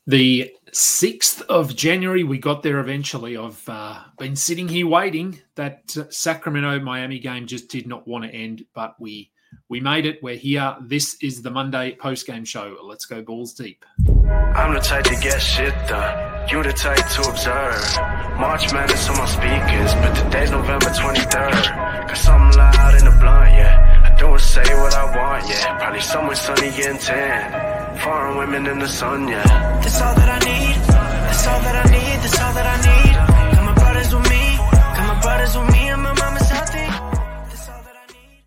The 6th of January, we got there eventually. I've been sitting here waiting. That Sacramento-Miami game just did not want to end, but we made it. We're here. This is the Monday post-game show. Let's go balls deep. I'm the type to get shit done. You the type to observe. March Madness on my speakers, but today's November 23rd. Got something loud in the blunt, yeah. I don't say what I want, yeah. Probably somewhere sunny getting tan. Foreign women in the sun, yeah. That's all that I need. That's all that I need. That's all that I need. Got my brothers with me. Got my brothers with me and my mama's healthy. That's all that I need.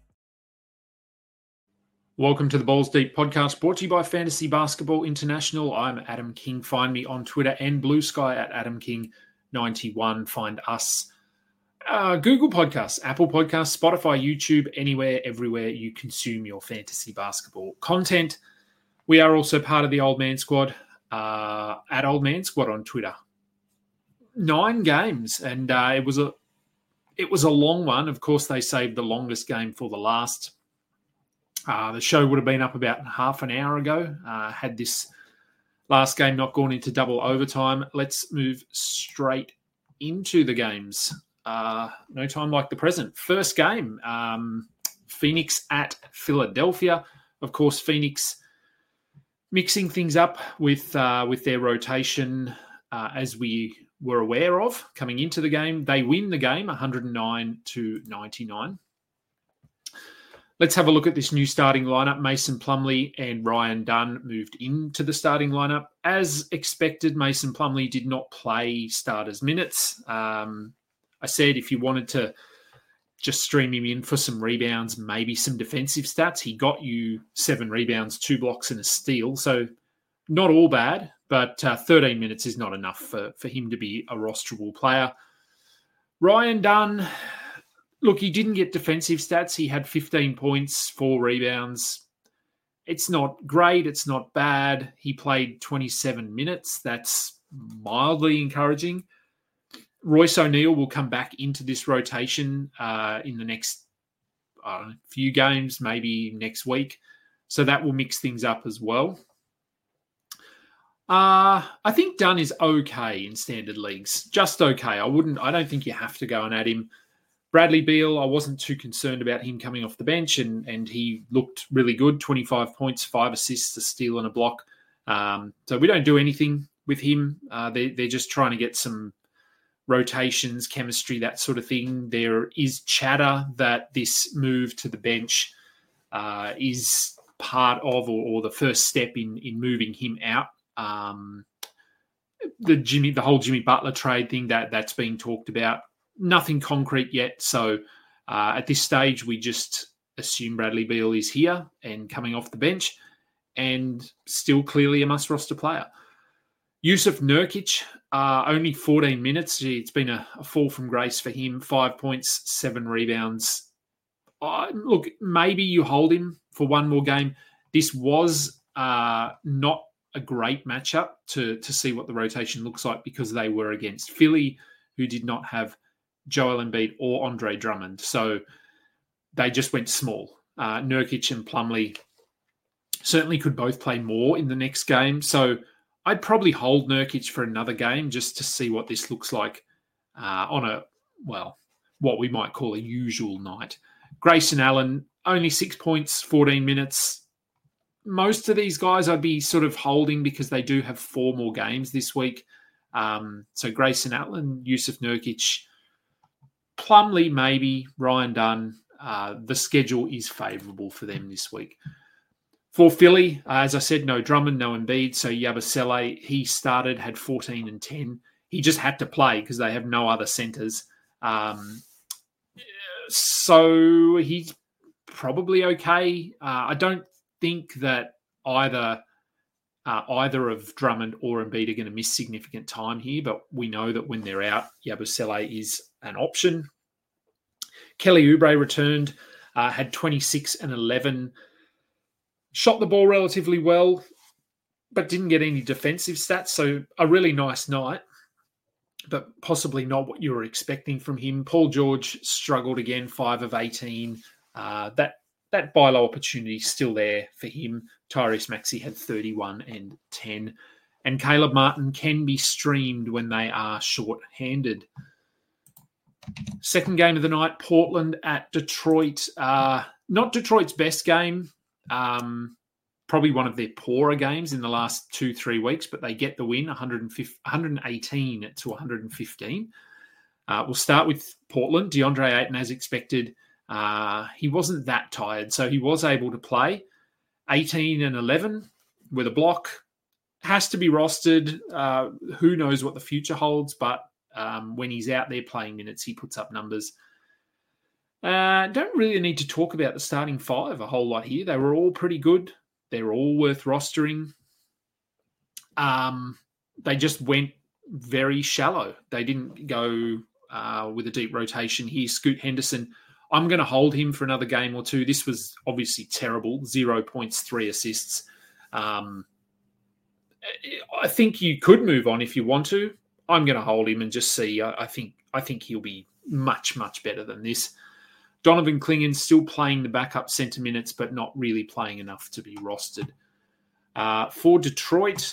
Welcome to the Balls Deep podcast, brought to you by Fantasy Basketball International. I'm Adam King. Find me on Twitter and Blue Sky at AdamKing91. Find us Google Podcasts, Apple Podcasts, Spotify, YouTube, anywhere, everywhere you consume your fantasy basketball content. We are also part of the Old Man Squad, at Old Man Squad on Twitter. 9 games, and it was a long one. Of course, they saved the longest game for the last. The show would have been up about half an hour ago. Had this last game not gone into double overtime. Let's move straight into the games. No time like the present. First game, Phoenix at Philadelphia. Of course, Phoenix mixing things up with their rotation, as we were aware of coming into the game. They win the game 109-99. Let's have a look at this new starting lineup. Mason Plumlee and Ryan Dunn moved into the starting lineup. As expected, Mason Plumlee did not play starters minutes. I said if you wanted to just stream him in for some rebounds, maybe some defensive stats. He got you 7 rebounds, 2 blocks and a steal. So not all bad, but 13 minutes is not enough for him to be a rosterable player. Ryan Dunn, look, he didn't get defensive stats. He had 15 points, 4 rebounds. It's not great. It's not bad. He played 27 minutes. That's mildly encouraging. Royce O'Neal will come back into this rotation in the next few games, maybe next week. So that will mix things up as well. I think Dunn is okay in standard leagues. Just okay. I don't think you have to go and add him. Bradley Beal, I wasn't too concerned about him coming off the bench, and he looked really good. 25 points, 5 assists, a steal and a block. So we don't do anything with him. They're just trying to get some rotations, chemistry, that sort of thing. There is chatter that this move to the bench is part of or the first step in moving him out. The whole Jimmy Butler trade thing that's being talked about. Nothing concrete yet. So at this stage, we just assume Bradley Beal is here and coming off the bench and still clearly a must-roster player. Yusuf Nurkic, only 14 minutes. It's been a fall from grace for him. 5 points, 7 rebounds. Look, maybe you hold him for one more game. This was not a great matchup to see what the rotation looks like because they were against Philly, who did not have Joel Embiid or Andre Drummond. So they just went small. Nurkic and Plumlee certainly could both play more in the next game. So I'd probably hold Nurkic for another game just to see what this looks like on what we might call a usual night. Grayson Allen, only 6 points, 14 minutes. Most of these guys I'd be sort of holding because they do have 4 more games this week. So Grayson Allen, Yusuf Nurkic, Plumlee maybe, Ryan Dunn. The schedule is favourable for them this week. For Philly, as I said, no Drummond, no Embiid. So Yabusele, he started, had 14 and 10. He just had to play because they have no other centers. So he's probably okay. I don't think that either of Drummond or Embiid are going to miss significant time here, but we know that when they're out, Yabusele is an option. Kelly Oubre returned, had 26 and 11. Shot the ball relatively well, but didn't get any defensive stats. So a really nice night, but possibly not what you were expecting from him. Paul George struggled again, 5 of 18. That buy low opportunity is still there for him. Tyrese Maxey had 31 and 10. And Caleb Martin can be streamed when they are short-handed. Second game of the night, Portland at Detroit. Not Detroit's best game. Probably one of their poorer games in the last 2-3 weeks, but they get the win, 118 to 115. We'll start with Portland. DeAndre Ayton, as expected, he wasn't that tired, so he was able to play. 18 and 11 with a block. Has to be rostered. Who knows what the future holds, but when he's out there playing minutes, he puts up numbers. Don't really need to talk about the starting five a whole lot here. They were all pretty good. They're all worth rostering. They just went very shallow. They didn't go with a deep rotation here. Scoot Henderson, I'm going to hold him for another game or two. This was obviously terrible. 0 points, 3 assists. I think you could move on if you want to. I'm going to hold him and just see. I think he'll be much, much better than this. Donovan Clingan still playing the backup centre minutes, but not really playing enough to be rostered. For Detroit,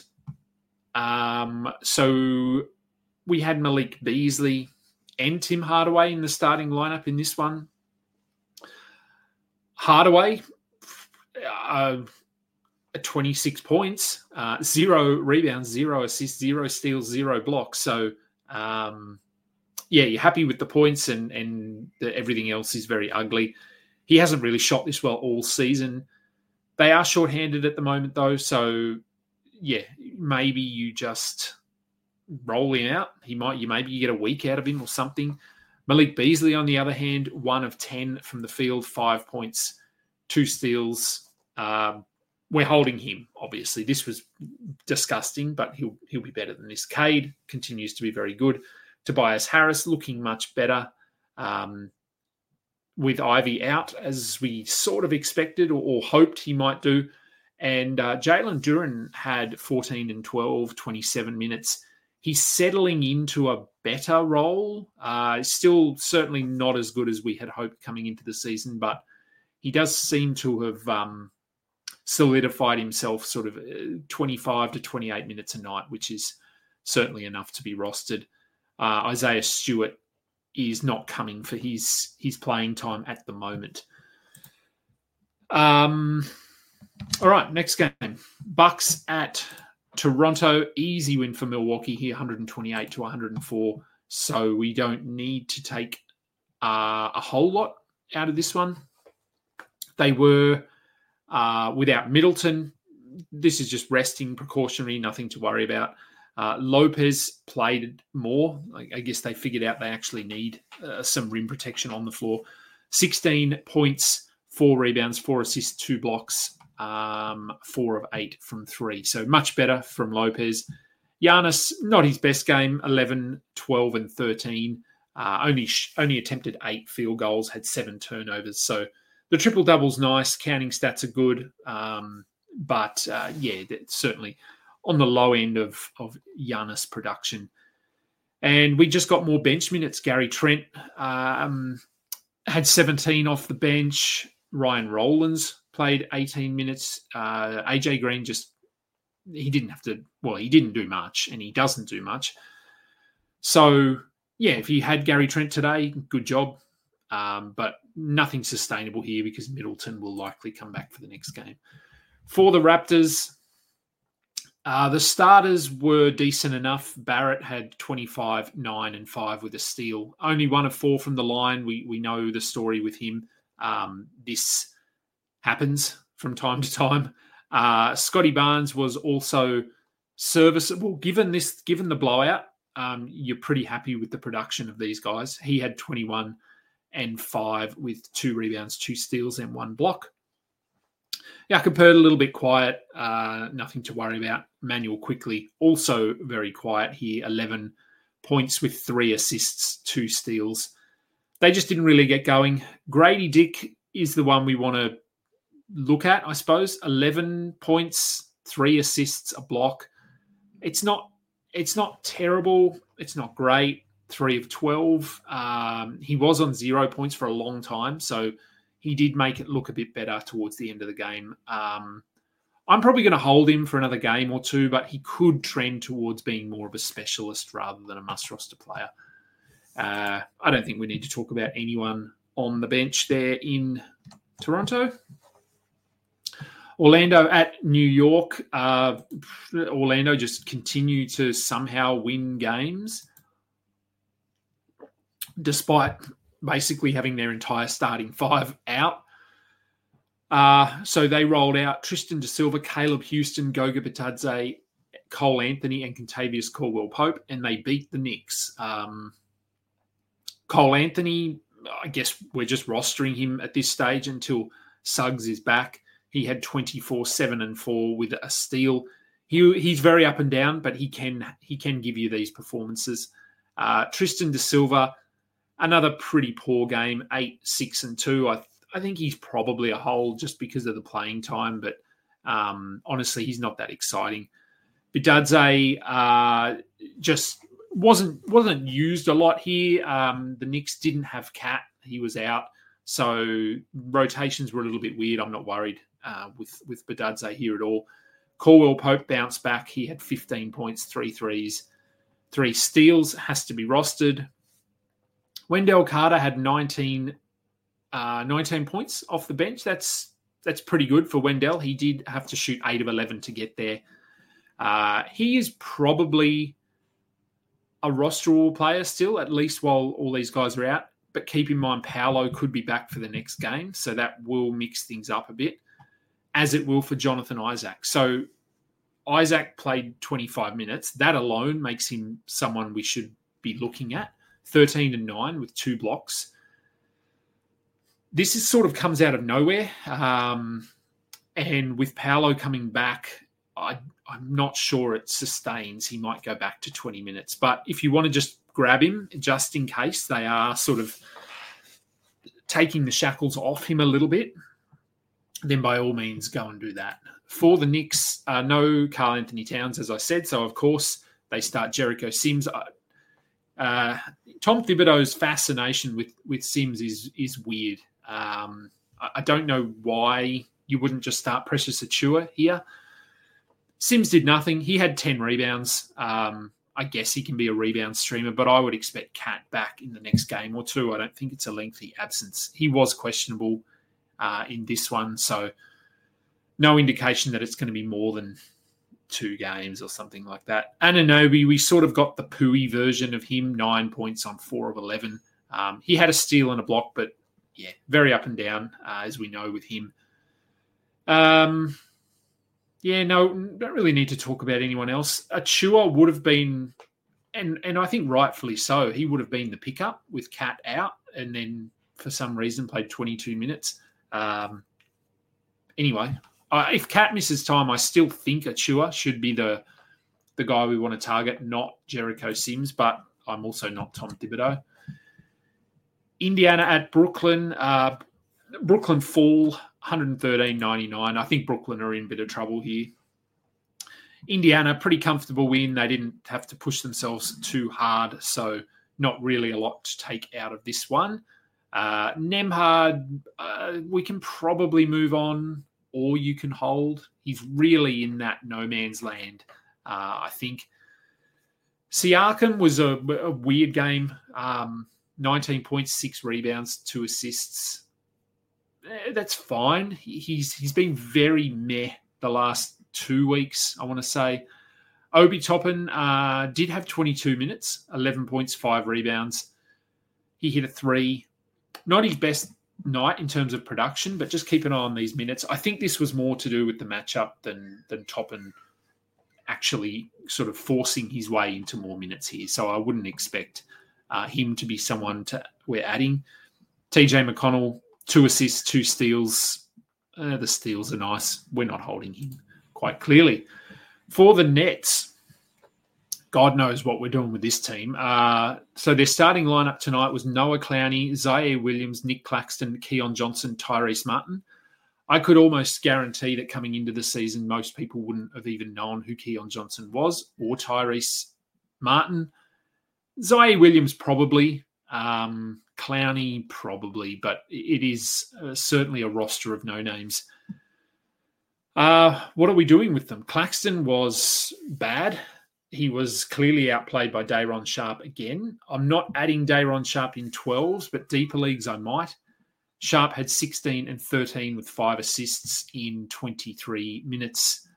so we had Malik Beasley and Tim Hardaway in the starting lineup in this one. Hardaway, 26 points, 0 rebounds, 0 assists, 0 steals, 0 blocks. So, you're happy with the points and everything else is very ugly. He hasn't really shot this well all season. They are shorthanded at the moment, though. So, maybe you just roll him out. Maybe you get a week out of him or something. Malik Beasley, on the other hand, 1 of 10 from the field, 5 points, 2 steals. We're holding him, obviously. This was disgusting, but he'll be better than this. Cade continues to be very good. Tobias Harris looking much better with Ivy out, as we sort of expected or hoped he might do. And Jalen Duren had 14 and 12, 27 minutes. He's settling into a better role. Still certainly not as good as we had hoped coming into the season, but he does seem to have solidified himself sort of 25 to 28 minutes a night, which is certainly enough to be rostered. Isaiah Stewart is not coming for his playing time at the moment. All right, next game. Bucks at Toronto. Easy win for Milwaukee here, 128 to 104. So we don't need to take a whole lot out of this one. They were without Middleton. This is just resting, precautionary, nothing to worry about. Lopez played more. I guess they figured out they actually need some rim protection on the floor. 16 points, 4 rebounds, 4 assists, 2 blocks, 4 of 8 from 3. So much better from Lopez. Giannis, not his best game, 11, 12, and 13. Only attempted 8 field goals, had 7 turnovers. So the triple-double's nice. Counting stats are good. But certainly on the low end of Giannis production. And we just got more bench minutes. Gary Trent had 17 off the bench. Ryan Rowlands played 18 minutes. AJ Green he didn't do much, and he doesn't do much. So, if you had Gary Trent today, good job. But nothing sustainable here because Middleton will likely come back for the next game. For the Raptors, the starters were decent enough. Barrett had 25, 9, and 5 with a steal. Only 1 of 4 from the line. We know the story with him. This happens from time to time. Scotty Barnes was also serviceable. Given the blowout, you're pretty happy with the production of these guys. He had 21 and 5 with 2 rebounds, 2 steals, and 1 block. Jakob Poeltl a little bit quiet, nothing to worry about. Manuel Quickly also very quiet here, 11 points with 3 assists, 2 steals. They just didn't really get going. Grady Dick is the one we want to look at, I suppose. 11 points, 3 assists, a block. It's not terrible. It's not great. 3 of 12. He was on 0 points for a long time, so he did make it look a bit better towards the end of the game. I'm probably going to hold him for another game or two, but he could trend towards being more of a specialist rather than a must-roster player. I don't think we need to talk about anyone on the bench there in Toronto. Orlando at New York. Orlando just continue to somehow win games, despite basically having their entire starting five out. So they rolled out Tristan Da Silva, Caleb Houston, Goga Bitadze, Cole Anthony, and Contavious Caldwell-Pope, and they beat the Knicks. Cole Anthony, I guess we're just rostering him at this stage until Suggs is back. He had 24, 7 and 4 with a steal. He's very up and down, but he can give you these performances. Tristan Da Silva, another pretty poor game, 8, 6 and 2. I think he's probably a hold just because of the playing time, but honestly, he's not that exciting. Bitadze just wasn't used a lot here. The Knicks didn't have Cat. He was out. So rotations were a little bit weird. I'm not worried with Bitadze here at all. Caldwell-Pope bounced back. He had 15 points, 3 threes, 3 steals, has to be rostered. Wendell Carter had 19 points off the bench. That's pretty good for Wendell. He did have to shoot 8 of 11 to get there. He is probably a rosterable player still, at least while all these guys are out. But keep in mind, Paolo could be back for the next game, so that will mix things up a bit, as it will for Jonathan Isaac. So Isaac played 25 minutes. That alone makes him someone we should be looking at. 13 and 9 with 2 blocks. This is sort of comes out of nowhere. And with Paolo coming back, I'm not sure it sustains. He might go back to 20 minutes. But if you want to just grab him, just in case they are sort of taking the shackles off him a little bit, then by all means go and do that. For the Knicks, no Karl Anthony Towns, as I said. So, of course, they start Jericho Sims. Tom Thibodeau's fascination with Sims is weird. I don't know why you wouldn't just start Precious Achiuwa here. Sims did nothing. He had 10 rebounds. I guess he can be a rebound streamer, but I would expect Cat back in the next game or two. I don't think it's a lengthy absence. He was questionable in this one, so no indication that it's going to be more than 2 games or something like that. Anunoby, we sort of got the Pooey version of him, 9 points on 4 of 11. He had a steal and a block, but yeah, very up and down, as we know with him. Yeah, no, don't really need to talk about anyone else. Achiuwa would have been, and I think rightfully so, he would have been the pickup with Cat out and then for some reason played 22 minutes. Anyway, if Cat misses time, I still think Achiuwa should be the guy we want to target, not Jericho Sims, but I'm also not Tom Thibodeau. Indiana at Brooklyn. Brooklyn fall 113.99. I think Brooklyn are in a bit of trouble here. Indiana, pretty comfortable win. They didn't have to push themselves too hard, so not really a lot to take out of this one. Nembhard, we can probably move on, or you can hold. He's really in that no man's land, I think. Siakam was a weird game. 19 points, 6 rebounds, 2 assists. That's fine. He's been very meh the last 2 weeks, I want to say. Obi Toppin did have 22 minutes, 11 points, 5 rebounds. He hit a 3. Not his best night in terms of production, but just keep an eye on these minutes. I think this was more to do with the matchup than Toppin actually sort of forcing his way into more minutes here. So I wouldn't expect him to be someone we're adding. TJ McConnell, 2 assists, 2 steals. The steals are nice. We're not holding him quite clearly. For the Nets, God knows what we're doing with this team. So their starting lineup tonight was Noah Clowney, Zaire Williams, Nick Claxton, Keon Johnson, Tyrese Martin. I could almost guarantee that coming into the season, most people wouldn't have even known who Keon Johnson was or Tyrese Martin. Zaire Williams probably. Clowney probably, but it is certainly a roster of no names. What are we doing with them? Claxton was bad. He was clearly outplayed by Dayron Sharp again. I'm not adding Dayron Sharp in 12s, but deeper leagues I might. Sharp had 16 and 13 with 5 assists in 22 minutes.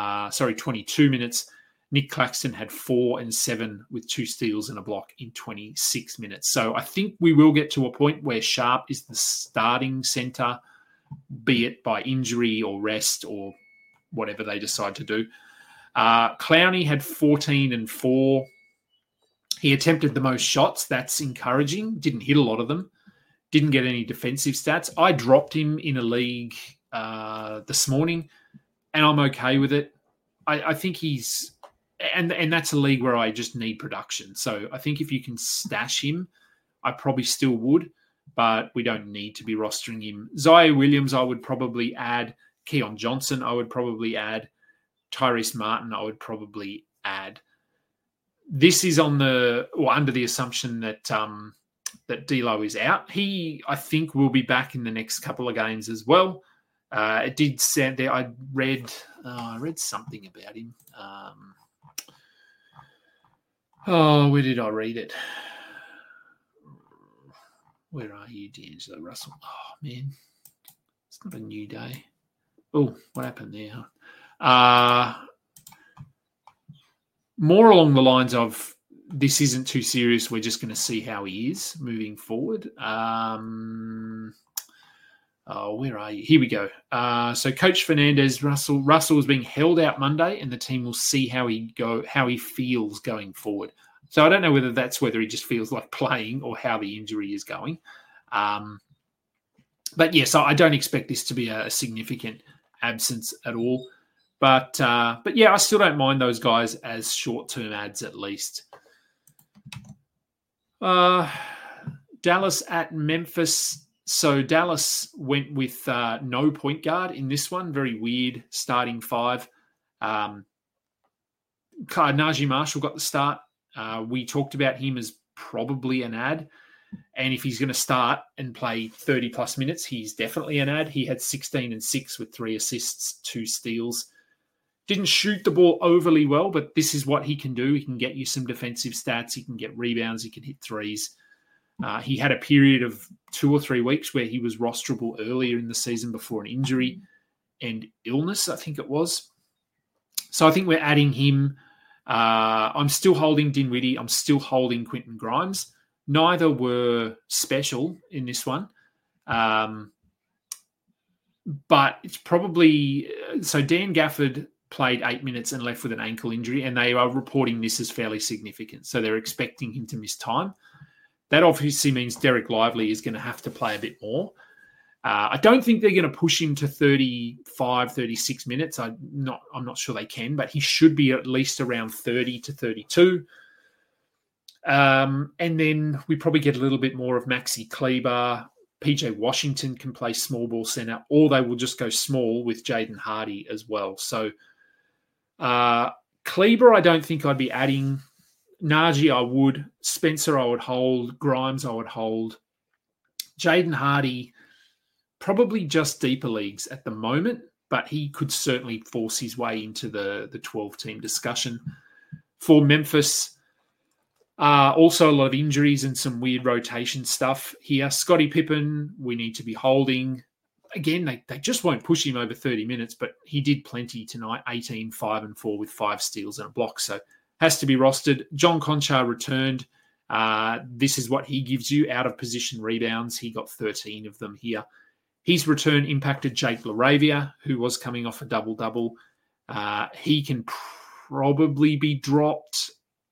Nick Claxton had 4 and 7 with 2 steals and a block in 26 minutes. So I think we will get to a point where Sharp is the starting centre, be it by injury or rest or whatever they decide to do. Clowney had 14 and 4. He attempted the most shots. That's encouraging. Didn't hit a lot of them. Didn't get any defensive stats. I dropped him in a league this morning, and I'm okay with it. I think he's... And that's a league where I just need production. So I think if you can stash him, I probably still would, but we don't need to be rostering him. Zaire Williams, I would probably add. Keon Johnson, I would probably add. Tyrese Martin, I would probably add. This is under the assumption that that D'Lo is out. He, I think, will be back in the next couple of games as well. It did sound there. I read something about him. Where did I read it? Where are you, D'Angelo Russell? Oh, man. It's not a new day. Oh, what happened there? More along the lines of, this isn't too serious. We're just going to see how he is moving forward. Where are you? Here we go. So Coach Fernandez, Russell is being held out Monday, and the team will see how he feels going forward. So I don't know whether he just feels like playing or how the injury is going. But yes, I don't expect this to be a significant absence at all. But yeah, I still don't mind those guys as short-term ads at least. Dallas at Memphis. So Dallas went with no point guard in this one. Very weird starting 5. Najee Marshall got the start. We talked about him as probably an ad. And if he's going to start and play 30-plus minutes, he's definitely an ad. He had 16 and 6 with 3 assists, 2 steals. Didn't shoot the ball overly well, but this is what he can do. He can get you some defensive stats. He can get rebounds. He can hit threes. He had a period of 2 or 3 weeks where he was rosterable earlier in the season before an injury and illness, I think it was. So I think we're adding him. I'm still holding Dinwiddie. I'm still holding Quentin Grimes. Neither were special in this one. But it's probably... So Dan Gafford played 8 minutes and left with an ankle injury, and they are reporting this as fairly significant. So they're expecting him to miss time. That obviously means Derek Lively is going to have to play a bit more. I don't think they're going to push him to 35, 36 minutes. I'm not sure they can, but he should be at least around 30 to 32. And then we probably get a little bit more of Maxi Kleber. PJ Washington can play small ball center, or they will just go small with Jaden Hardy as well. So Kleber, I don't think I'd be adding. Najee, I would. Spencer, I would hold. Grimes, I would hold. Jaden Hardy, probably just deeper leagues at the moment, but he could certainly force his way into the 12-team discussion. For Memphis, also a lot of injuries and some weird rotation stuff here. Scottie Pippen, we need to be holding. Again, they just won't push him over 30 minutes, but he did plenty tonight, 18, 5 and 4 with 5 steals and a block. So has to be rostered. John Conchar returned. This is what he gives you, out of position rebounds. He got 13 of them here. His return impacted Jake LaRavia, who was coming off a double-double. He can probably be dropped.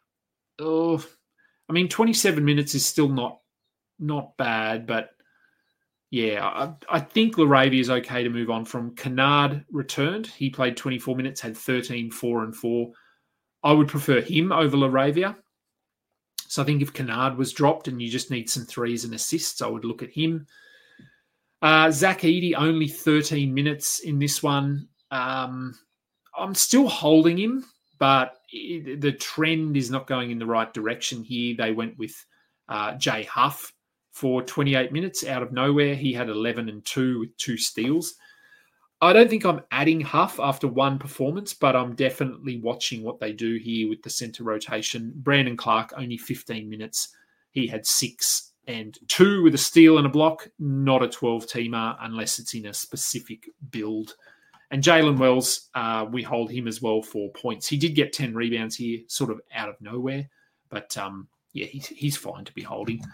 27 minutes is still not bad, but yeah, I think LaRavia is okay to move on from. Kennard returned. He played 24 minutes, had 13, 4 and 4. I would prefer him over LaRavia. So I think if Kennard was dropped and you just need some threes and assists, I would look at him. Zach Edey, only 13 minutes in this one. I'm still holding him, but the trend is not going in the right direction here. They went with Jay Huff for 28 minutes out of nowhere. He had 11 and 2 with 2 steals. I don't think I'm adding Huff after one performance, but I'm definitely watching what they do here with the centre rotation. Brandon Clark, only 15 minutes. He had 6 and 2 with a steal and a block. Not a 12-teamer unless it's in a specific build. And Jalen Wells, we hold him as well for points. He did get 10 rebounds here, sort of out of nowhere. But, he's fine to be holding.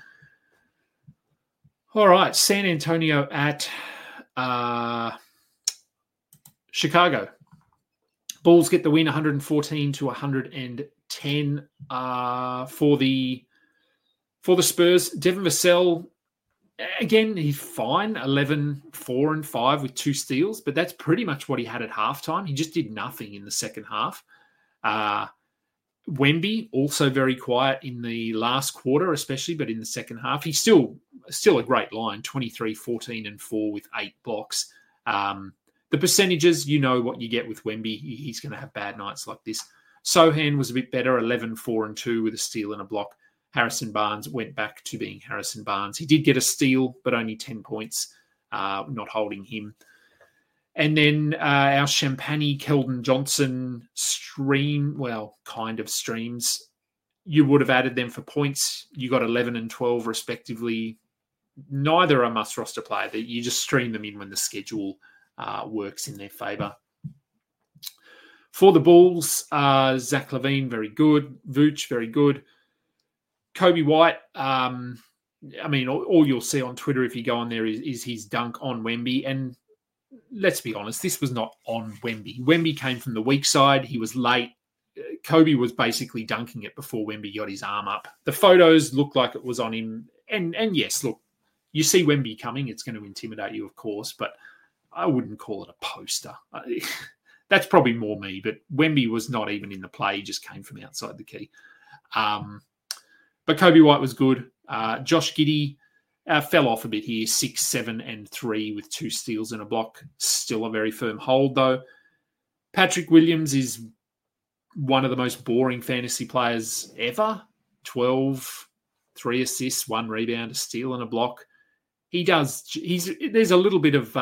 All right, San Antonio at Chicago. Bulls get the win 114 to 110 for the Spurs. Devin Vassell, again, he's fine. 11, 4 and 5 with 2 steals, but that's pretty much what he had at halftime. He just did nothing in the second half. Wemby, also very quiet in the last quarter, especially, but in the second half, he's still a great line, 23, 14 and 4 with 8 blocks. The percentages, you know what you get with Wemby. He's going to have bad nights like this. Sohan was a bit better, 11, 4 and 2 with a steal and a block. Harrison Barnes went back to being Harrison Barnes. He did get a steal, but only 10 points, not holding him. And then our Champagne Keldon Johnson kind of streams. You would have added them for points. You got 11 and 12 respectively. Neither are must-roster player. You just stream them in when the schedule works in their favour. For the Bulls, Zach LaVine, very good. Vooch, very good. Kobe White, all you'll see on Twitter if you go on there is his dunk on Wemby. And let's be honest, this was not on Wemby. Wemby came from the weak side. He was late. Kobe was basically dunking it before Wemby got his arm up. The photos look like it was on him. And yes, look, you see Wemby coming, it's going to intimidate you, of course, but I wouldn't call it a poster. That's probably more me, but Wemby was not even in the play. He just came from outside the key. But Kobe White was good. Josh Giddey fell off a bit here, 6, 7 and 3 with 2 steals and a block. Still a very firm hold, though. Patrick Williams is one of the most boring fantasy players ever. 12, 3 assists, 1 rebound, a steal and a block. There's a little bit of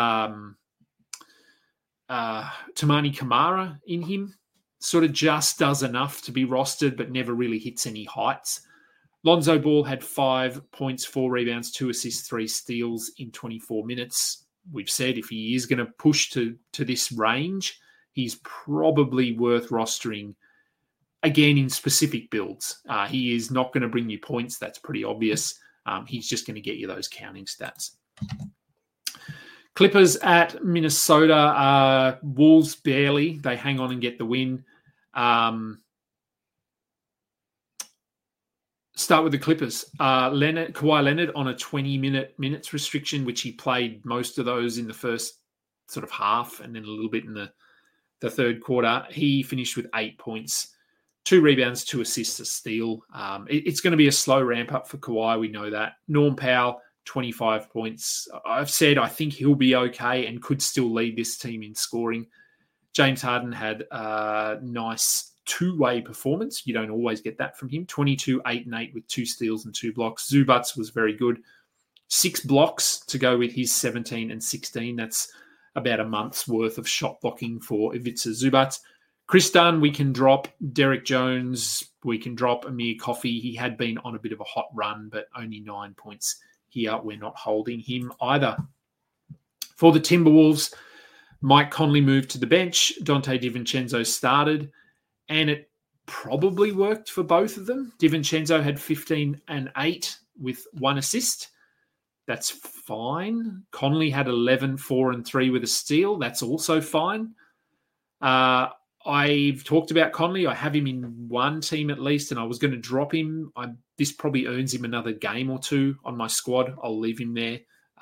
Tamani Kamara in him. Sort of just does enough to be rostered, but never really hits any heights. Lonzo Ball had 5 points, 4 rebounds, 2 assists, 3 steals in 24 minutes. We've said if he is going to push to this range, he's probably worth rostering, again, in specific builds. He is not going to bring you points. That's pretty obvious. He's just going to get you those counting stats. Clippers at Minnesota. Wolves barely. They hang on and get the win. Start with the Clippers. Kawhi Leonard on a 20-minutes restriction, which he played most of those in the first sort of half and then a little bit in the third quarter. He finished with 8 points, 2 rebounds, 2 assists, a steal. It's going to be a slow ramp up for Kawhi. We know that. Norm Powell, 25 points. I've said I think he'll be okay and could still lead this team in scoring. James Harden had a nice two-way performance. You don't always get that from him. 22, 8 and 8 with 2 steals and 2 blocks. Zubats was very good. 6 blocks to go with his 17 and 16. That's about a month's worth of shot blocking for Ivica Zubats. Chris Dunn, we can drop. Derek Jones, we can drop. Amir Coffey, he had been on a bit of a hot run, but only 9 points here. We're not holding him either. For the Timberwolves, Mike Conley moved to the bench. Dante DiVincenzo started, and it probably worked for both of them. DiVincenzo had 15 and 8 with 1 assist. That's fine. Conley had 11, 4 and 3 with a steal. That's also fine. I've talked about Conley. I have him in one team at least, and I was going to drop him. This probably earns him another game or 2 on my squad. I'll leave him there.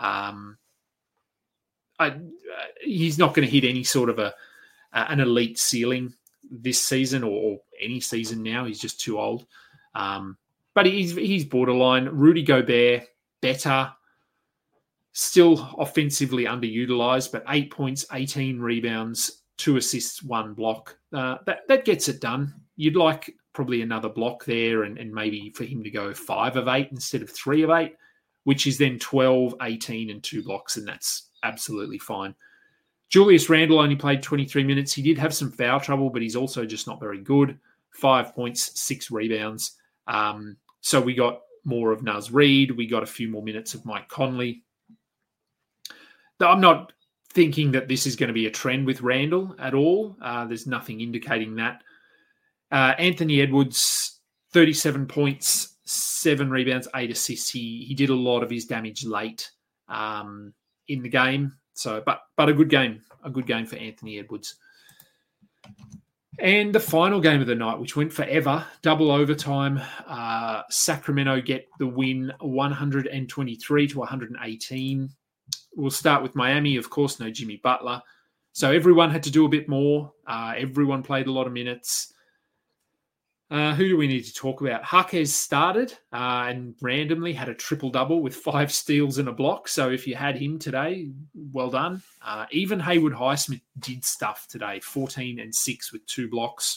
He's not going to hit any sort of an elite ceiling this season or any season now. He's just too old. But he's borderline. Rudy Gobert, better. Still offensively underutilized, but 8 points, 18 rebounds, 2 assists, 1 block. That gets it done. You'd like probably another block there and maybe for him to go 5 of 8 instead of 3 of 8, which is then 12, 18 and 2 blocks, and that's absolutely fine. Julius Randle only played 23 minutes. He did have some foul trouble, but he's also just not very good. 5 points, 6 rebounds. So we got more of Naz Reid. We got a few more minutes of Mike Conley. I'm not thinking that this is going to be a trend with Randle at all. There's nothing indicating that. Anthony Edwards, 37 points, 7 rebounds, 8 assists. He did a lot of his damage late in the game. So, but a good game for Anthony Edwards. And the final game of the night, which went forever, double overtime. Sacramento get the win, 123 to 118. We'll start with Miami, of course, no Jimmy Butler. So everyone had to do a bit more. Everyone played a lot of minutes. Who do we need to talk about? Jaquez started and randomly had a triple-double with 5 steals and a block. So if you had him today, well done. Even Haywood Highsmith did stuff today, 14 and 6 with 2 blocks.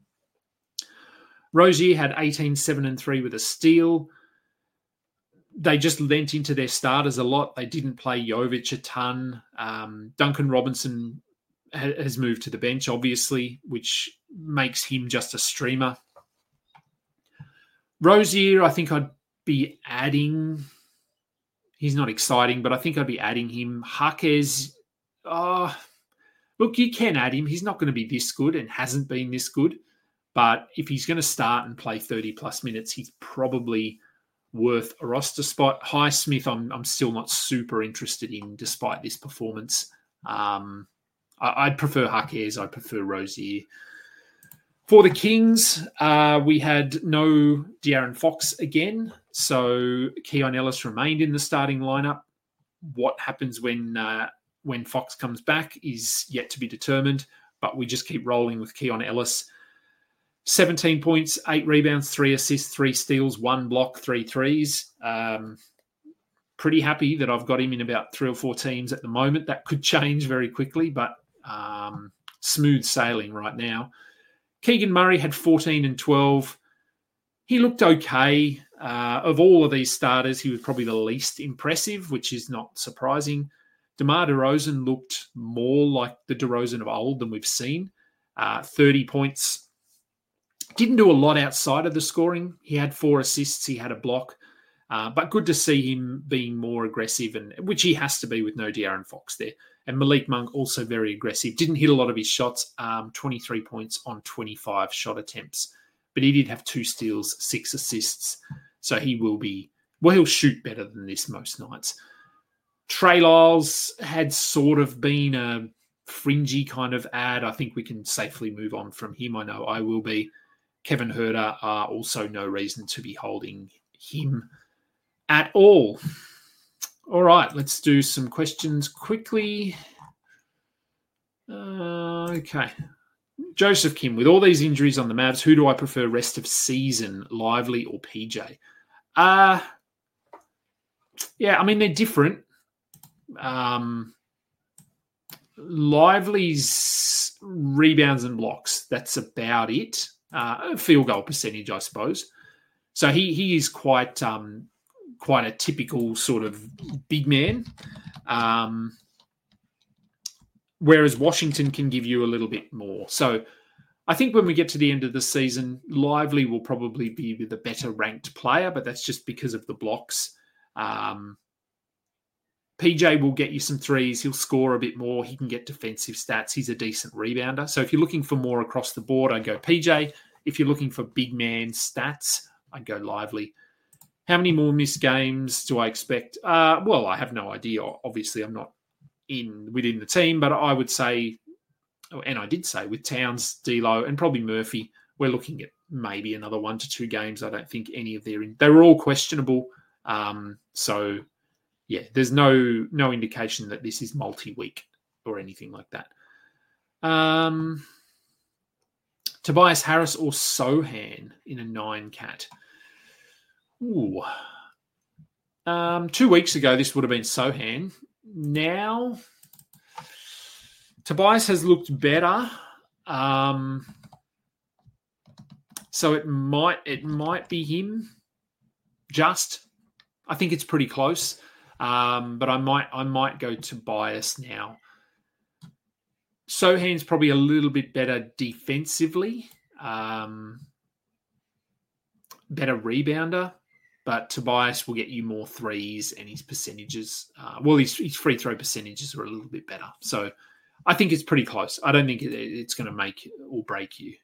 Rozier had 18, 7 and 3 with a steal. They just lent into their starters a lot. They didn't play Jovic a ton. Duncan Robinson has moved to the bench, obviously, which makes him just a streamer. Rozier, I think I'd be adding. He's not exciting, but I think I'd be adding him. Jaquez, look, you can add him. He's not going to be this good and hasn't been this good. But if he's going to start and play 30-plus minutes, he's probably worth a roster spot. Highsmith, I'm still not super interested in, despite this performance. I'd prefer Jaquez. I'd prefer Rozier. For the Kings, we had no De'Aaron Fox again, so Keon Ellis remained in the starting lineup. What happens when Fox comes back is yet to be determined, but we just keep rolling with Keon Ellis. 17 points, 8 rebounds, 3 assists, 3 steals, 1 block, 3 threes. Pretty happy that I've got him in about 3 or 4 teams at the moment. That could change very quickly, but smooth sailing right now. Keegan Murray had 14 and 12. He looked okay. Of all of these starters, he was probably the least impressive, which is not surprising. DeMar DeRozan looked more like the DeRozan of old than we've seen. 30 points. Didn't do a lot outside of the scoring. He had 4 assists. He had a block. But good to see him being more aggressive, and which he has to be with no De'Aaron Fox there. And Malik Monk also very aggressive. Didn't hit a lot of his shots, 23 points on 25 shot attempts. But he did have 2 steals, 6 assists. So he will be, he'll shoot better than this most nights. Trey Lyles had sort of been a fringy kind of ad. I think we can safely move on from him. I know I will be. Kevin Huerter are also no reason to be holding him at all. All right, let's do some questions quickly. Okay. Joseph Kim, with all these injuries on the Mavs, who do I prefer rest of season, Lively or PJ? Yeah, I mean, they're different. Lively's rebounds and blocks, that's about it. Field goal percentage, I suppose. So he is quite a typical sort of big man. Whereas Washington can give you a little bit more. So I think when we get to the end of the season, Lively will probably be the better ranked player, but that's just because of the blocks. PJ will get you some threes. He'll score a bit more. He can get defensive stats. He's a decent rebounder. So if you're looking for more across the board, I'd go PJ. If you're looking for big man stats, I'd go Lively. How many more missed games do I expect? Well, I have no idea. Obviously, I'm not within the team, but I would say, and I did say, with Towns, D'Lo, and probably Murphy, we're looking at maybe another 1 to 2 games. I don't think any of they were all questionable. So, yeah, there's no indication that this is multi-week or anything like that. Tobias Harris or Sohan in a 9-cat? Ooh. 2 weeks ago, this would have been Sohan. Now, Tobias has looked better. So it might be him. I think it's pretty close. But I might go Tobias now. Sohan's probably a little bit better defensively, better rebounder, but Tobias will get you more threes and his percentages. His free throw percentages are a little bit better. So I think it's pretty close. I don't think it's going to make or break you.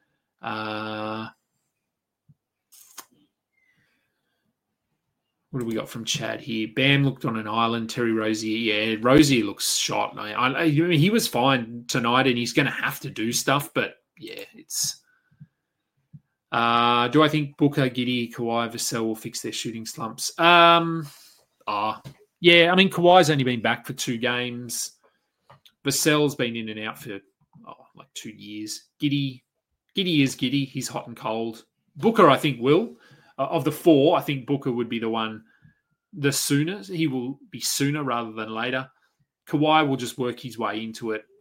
What do we got from Chad here? Bam looked on an island. Terry Rozier. Yeah, Rozier looks shot. I mean, he was fine tonight and he's going to have to do stuff. But, yeah, it's... do I think Booker, Giddey, Kawhi, Vassell will fix their shooting slumps? Yeah, I mean, Kawhi's only been back for 2 games. Vassell's been in and out for, 2 years. Giddey is Giddey. He's hot and cold. Booker, I think, will. Of the 4, I think Booker would be the one the sooner. He will be sooner rather than later. Kawhi will just work his way into it.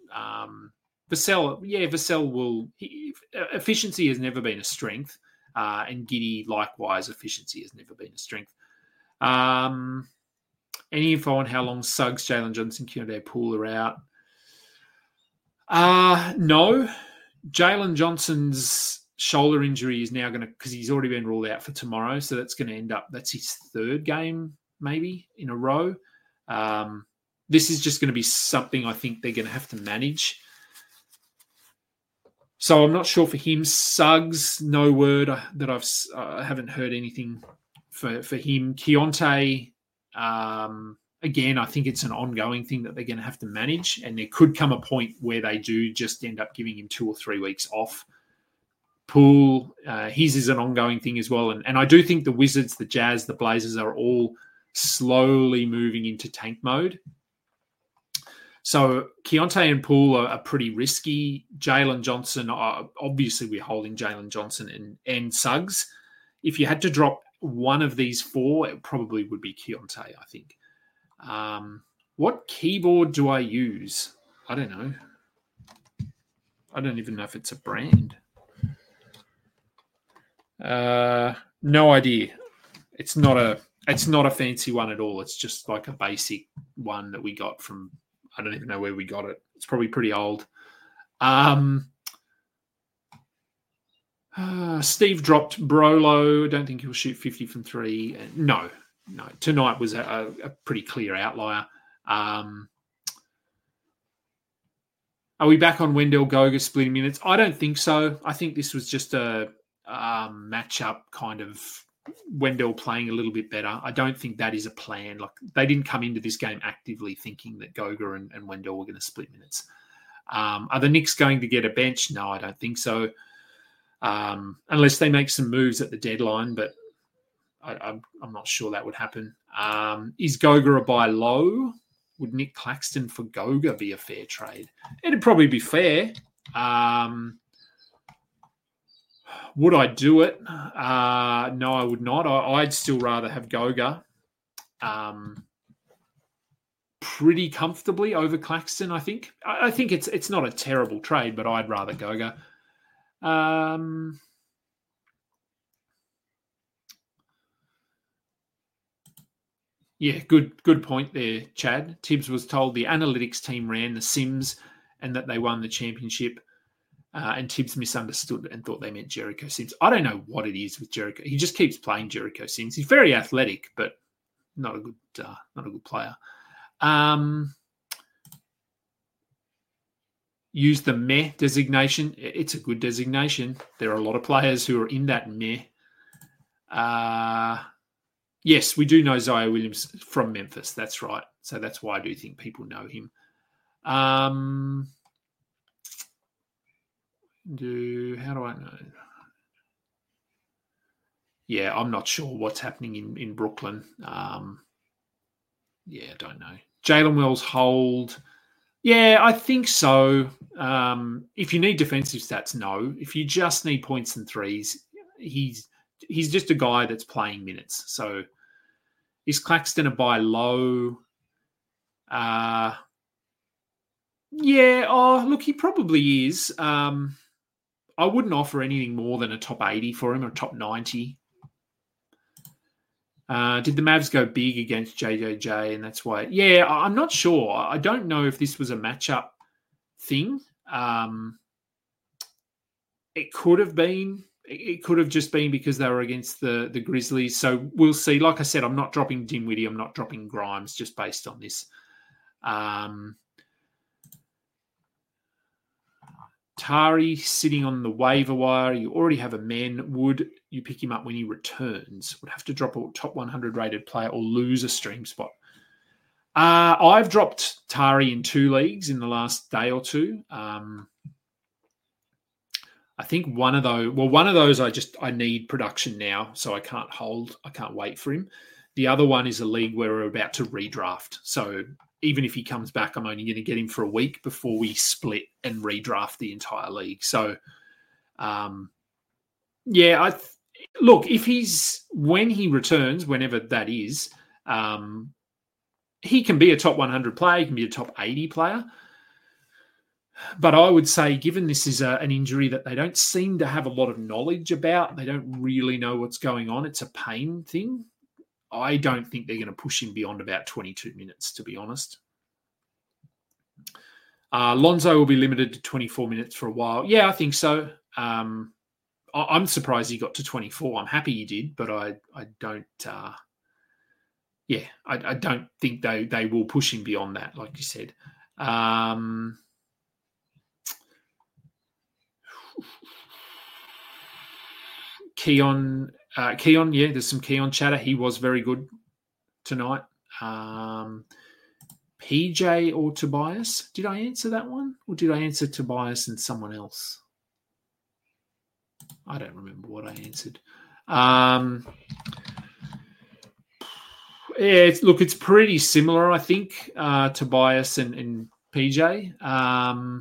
Vassell will... efficiency has never been a strength. And Giddey, likewise, efficiency has never been a strength. Any info on how long Suggs, Jalen Johnson, Keontae Poole are out? No. Jalen Johnson's shoulder injury is now going to, because he's already been ruled out for tomorrow, so that's going to end up, that's his 3rd game maybe in a row. This is just going to be something I think they're going to have to manage. So I'm not sure for him. Suggs, no word that I haven't heard anything for him. Keontae, again, I think it's an ongoing thing that they're going to have to manage, and there could come a point where they do just end up giving him 2 or 3 weeks off. Poole, his is an ongoing thing as well. And I do think the Wizards, the Jazz, the Blazers are all slowly moving into tank mode. So Keontae and Poole are pretty risky. Jalen Johnson, obviously we're holding Jalen Johnson and Suggs. If you had to drop one of these 4, it probably would be Keontae, I think. What keyboard do I use? I don't know. I don't even know if it's a brand. No idea. It's not a fancy one at all. It's just like a basic one that we got from, I don't even know where we got it. It's probably pretty old. Steve dropped Brolo. I don't think he'll shoot 50 from 3. No. Tonight was a pretty clear outlier. Are we back on Wendell Goga splitting minutes? I don't think so. I think this was just a matchup kind of Wendell playing a little bit better. I don't think that is a plan. Like, they didn't come into this game actively thinking that Goga and Wendell were going to split minutes. Are the Knicks going to get a bench? No, I don't think so. Unless they make some moves at the deadline, but I'm not sure that would happen. Is Goga a buy low? Would Nick Claxton for Goga be a fair trade? It'd probably be fair. Would I do it? No, I would not. I'd still rather have Goga pretty comfortably over Claxton, I think. I think it's not a terrible trade, but I'd rather Goga. Yeah, good point there, Chad. Tibbs was told the analytics team ran the Sims and that they won the championship. And Tibbs misunderstood and thought they meant Jericho Sims. I don't know what it is with Jericho. He just keeps playing Jericho Sims. He's very athletic, but not a good player. Use the meh designation. It's a good designation. There are a lot of players who are in that meh. Yes, we do know Zion Williams from Memphis. That's right. So that's why I do think people know him. How do I know? Yeah, I'm not sure what's happening in Brooklyn. I don't know. Jalen Wells hold. Yeah, I think so. If you need defensive stats, no. If you just need points and threes, he's just a guy that's playing minutes. So is Claxton a buy low? Look, he probably is. I wouldn't offer anything more than a top 80 for him or a top 90. Did the Mavs go big against JJJ and that's why? Yeah, I'm not sure. I don't know if this was a matchup thing. It could have been. It could have just been because they were against the Grizzlies. So we'll see. Like I said, I'm not dropping Dinwiddie. I'm not dropping Grimes just based on this. Tari sitting on the waiver wire. You already have a man. Would you pick him up when he returns? Would have to drop a top 100 rated player or lose a stream spot. I've dropped Tari in 2 leagues in the last day or two. I think one of those I need production now, so I can't wait for him. The other one is a league where we're about to redraft. So even if he comes back, I'm only going to get him for a week before we split and redraft the entire league. So, look, when he returns, whenever that is, he can be a top 100 player. He can be a top 80 player. But I would say, given this is an injury that they don't seem to have a lot of knowledge about, they don't really know what's going on. It's a pain thing. I don't think they're going to push him beyond about 22 minutes, to be honest. Lonzo will be limited to 24 minutes for a while. Yeah, I think so. I'm surprised he got to 24. I'm happy he did, but I don't. I don't think they will push him beyond that, like you said. Keon, there's some Keon chatter. He was very good tonight. PJ or Tobias? Did I answer that one? Or did I answer Tobias and someone else? I don't remember what I answered. It's pretty similar, I think, Tobias and PJ.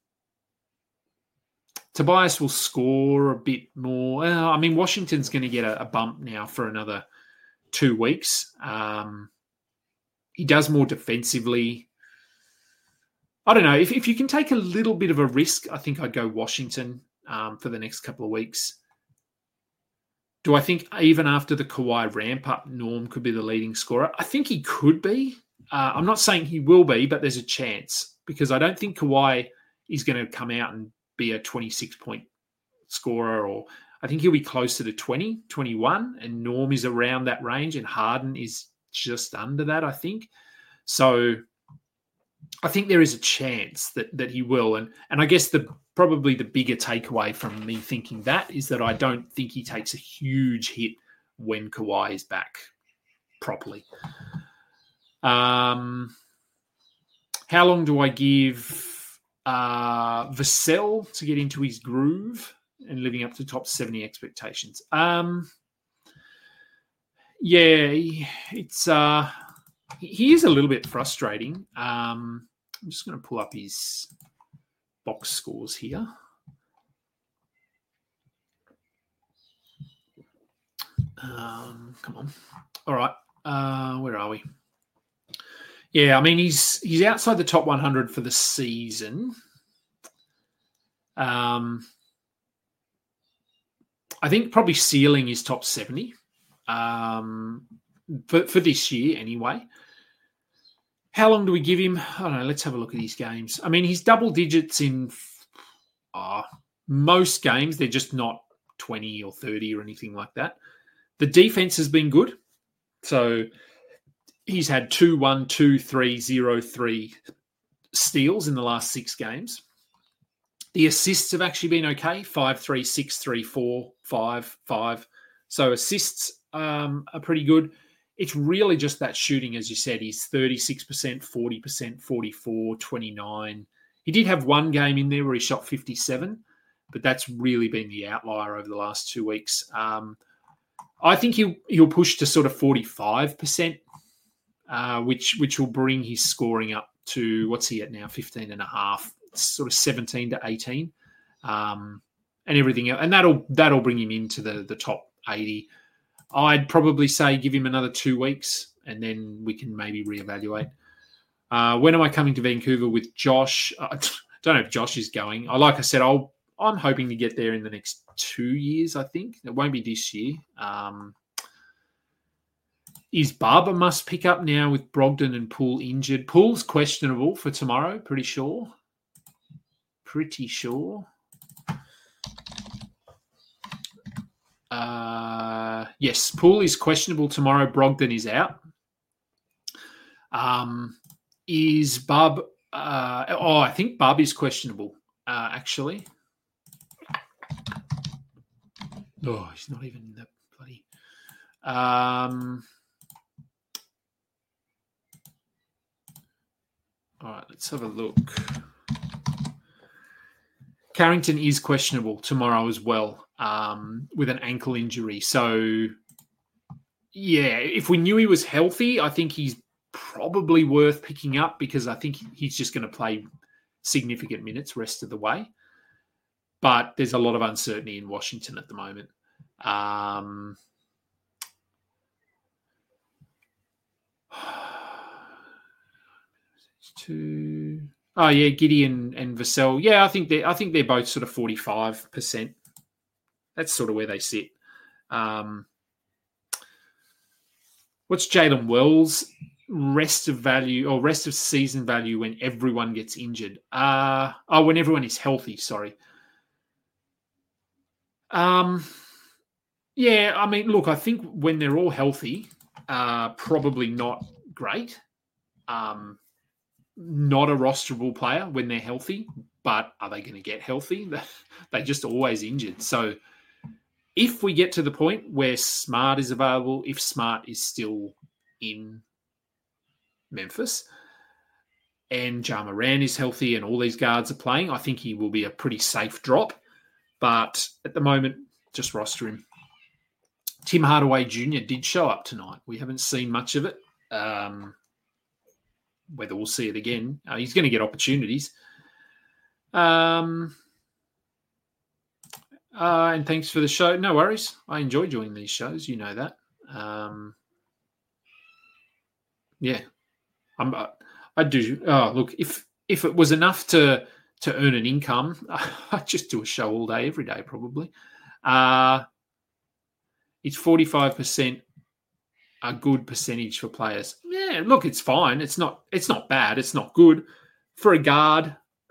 Tobias will score a bit more. Washington's going to get a bump now for another 2 weeks. He does more defensively. I don't know. If you can take a little bit of a risk, I think I'd go Washington for the next couple of weeks. Do I think even after the Kawhi ramp-up, Norm could be the leading scorer? I think he could be. I'm not saying he will be, but there's a chance because I don't think Kawhi is going to come out and be a 26-point scorer, or I think he'll be closer to 20, 21, and Norm is around that range, and Harden is just under that, I think. So I think there is a chance that he will. And I guess probably the bigger takeaway from me thinking that is that I don't think he takes a huge hit when Kawhi is back properly. How long do I give Vassell to get into his groove and living up to top 70 expectations? He is a little bit frustrating. I'm just going to pull up his box scores here. Come on. All right. Where are we? Yeah, he's outside the top 100 for the season. I think probably ceiling is top 70 for this year anyway. How long do we give him? I don't know. Let's have a look at these games. He's double digits in most games. They're just not 20 or 30 or anything like that. The defense has been good. So he's had 2-1, 2-3, 0-3 steals in the last 6 games. The assists have actually been okay. 5-3, 6-3, 4, 5, 5. So assists are pretty good. It's really just that shooting, as you said. He's 36%, 40%, 44, 29. He did have one game in there where he shot 57, but that's really been the outlier over the last 2 weeks. I think he'll push to sort of 45%, which will bring his scoring up to, what's he at now, 15.5, sort of 17 to 18, and everything else. And that'll bring him into the top 80. I'd probably say give him another 2 weeks and then we can maybe reevaluate. When am I coming to Vancouver with Josh? I don't know if Josh is going. Like I said, I'm hoping to get there in the next 2 years, I think. It won't be this year. Is Barber must pick up now with Brogdon and Poole injured? Poole's questionable for tomorrow, pretty sure. pretty sure. Yes, Poole is questionable tomorrow. Brogdon is out. Is Bub? I think Bub is questionable. Actually, he's not even the bloody. All right, let's have a look. Carrington is questionable tomorrow as well, with an ankle injury. So, yeah, if we knew he was healthy, I think he's probably worth picking up because I think he's just going to play significant minutes rest of the way. But there's a lot of uncertainty in Washington at the moment. Gideon and Vassell. Yeah, I think they're both sort of 45%. That's sort of where they sit. What's Jalen Wells' rest of season value when everyone gets injured? When everyone is healthy. Sorry. Yeah, I mean, look, I think when they're all healthy, probably not great. Not a rosterable player when they're healthy, but are they going to get healthy? They're just always injured. So if we get to the point where Smart is available, if Smart is still in Memphis and Ja Morant is healthy and all these guards are playing, I think he will be a pretty safe drop. But at the moment, just roster him. Tim Hardaway Jr. did show up tonight. We haven't seen much of it. Whether we'll see it again. He's going to get opportunities. And thanks for the show. No worries. I enjoy doing these shows. You know that. Yeah. I do. Oh, look, if it was enough to earn an income, I'd just do a show all day, every day, probably. It's 45%. A good percentage for players. Yeah, look, it's fine. It's not bad. It's not good. For a guard,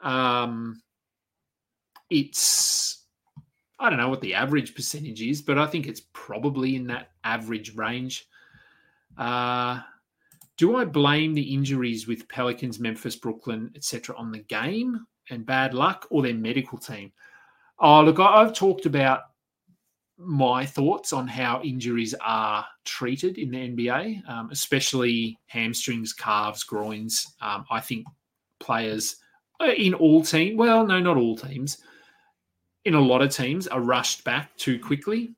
it's, I don't know what the average percentage is, but I think it's probably in that average range. Do I blame the injuries with Pelicans, Memphis, Brooklyn, etc. on the game and bad luck or their medical team? Oh, look, I've talked about my thoughts on how injuries are treated in the NBA, especially hamstrings, calves, groins. I think players in all teams, well, no, not all teams, in a lot of teams are rushed back too quickly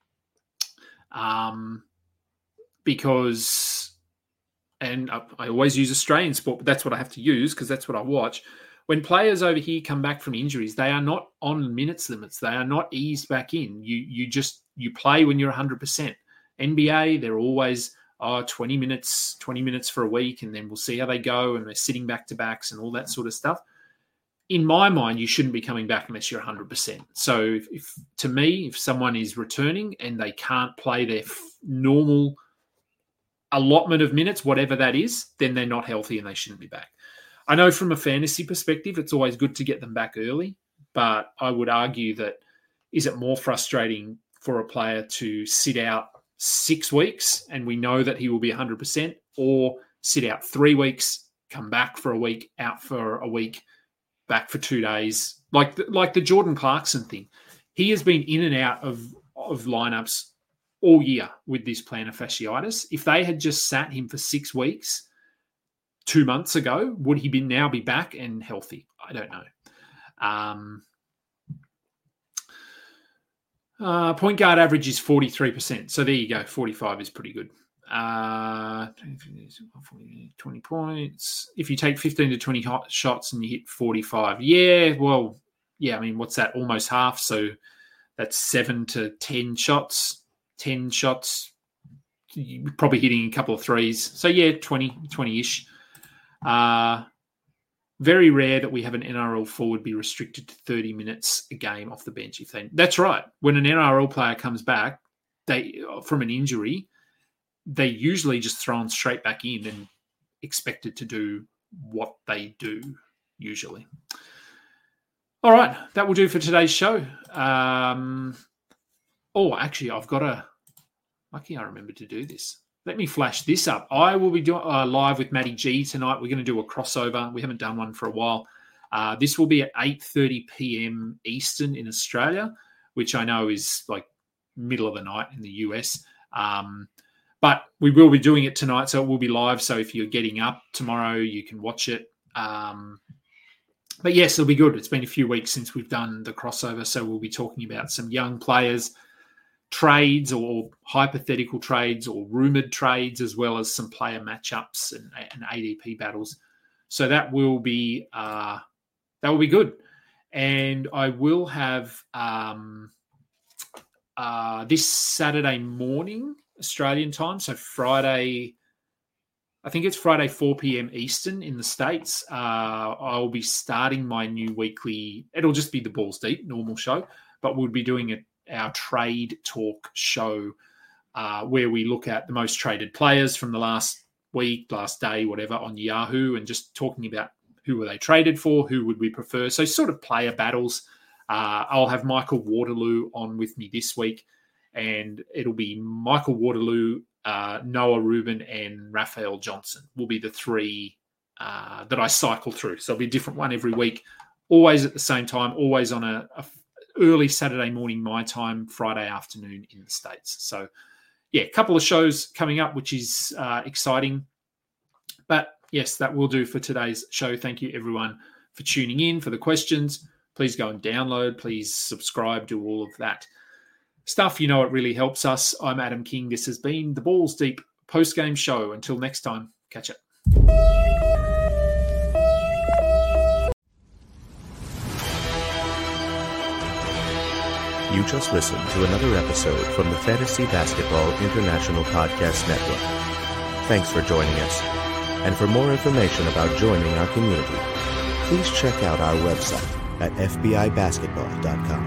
because, and I always use Australian sport, but that's what I have to use because that's what I watch. When players over here come back from injuries, they are not on minutes limits. They are not eased back in. You play when you're 100%. NBA, they're always 20 minutes for a week, and then we'll see how they go, and they're sitting back-to-backs and all that sort of stuff. In my mind, you shouldn't be coming back unless you're 100%. So to me, if someone is returning and they can't play their normal allotment of minutes, whatever that is, then they're not healthy and they shouldn't be back. I know from a fantasy perspective, it's always good to get them back early, but I would argue that is it more frustrating for a player to sit out 6 weeks and we know that he will be 100%, or sit out 3 weeks, come back for a week, out for a week, back for 2 days, like the Jordan Clarkson thing. He has been in and out of lineups all year with this plantar fasciitis. If they had just sat him for 6 weeks 2 months ago, would he now be back and healthy? I don't know. Point guard average is 43%. So there you go. 45 is pretty good. 20 points. If you take 15 to 20 shots and you hit 45. Yeah, well, yeah, I mean, what's that? Almost half. So that's 7 to 10 shots. 10 shots, you're probably hitting a couple of threes. So yeah, 20-ish. Very rare that we have an NRL forward be restricted to 30 minutes a game off the bench. That's right. When an NRL player comes back from an injury, they usually just thrown straight back in and expected to do what they do usually. All right, that will do for today's show. Actually, I've got lucky I remembered to do this. Let me flash this up. I will be doing live with Matty G tonight. We're going to do a crossover. We haven't done one for a while. This will be at 8:30 p.m. Eastern in Australia, which I know is like middle of the night in the US. But we will be doing it tonight, so it will be live. So if you're getting up tomorrow, you can watch it. But yes, it'll be good. It's been a few weeks since we've done the crossover, so we'll be talking about some young players, trades or hypothetical trades or rumoured trades, as well as some player matchups and ADP battles. So that will be good. And I will have this Saturday morning Australian time, so Friday, I think it's Friday 4 p.m. Eastern in the States. I'll be starting my new weekly, it'll just be the Balls Deep normal show, but we'll be doing our trade talk show where we look at the most traded players from the last week, last day, whatever, on Yahoo, and just talking about who were they traded for, who would we prefer. So sort of player battles. I'll have Michael Waterloo on with me this week, and it'll be Michael Waterloo, Noah Rubin, and Raphael Johnson will be the three that I cycle through. So it'll be a different one every week, always at the same time, always on a early Saturday morning my time, Friday afternoon in the States. So yeah, a couple of shows coming up, which is exciting. But yes, that will do for today's show. Thank you everyone for tuning in, for the questions. Please go and download, please subscribe, do all of that stuff. You know, it really helps us. I'm Adam King. This has been the Balls Deep post-game show. Until next time, catch it. You just listened to another episode from the Fantasy Basketball International Podcast Network. Thanks for joining us. And for more information about joining our community, please check out our website at fbibasketball.com.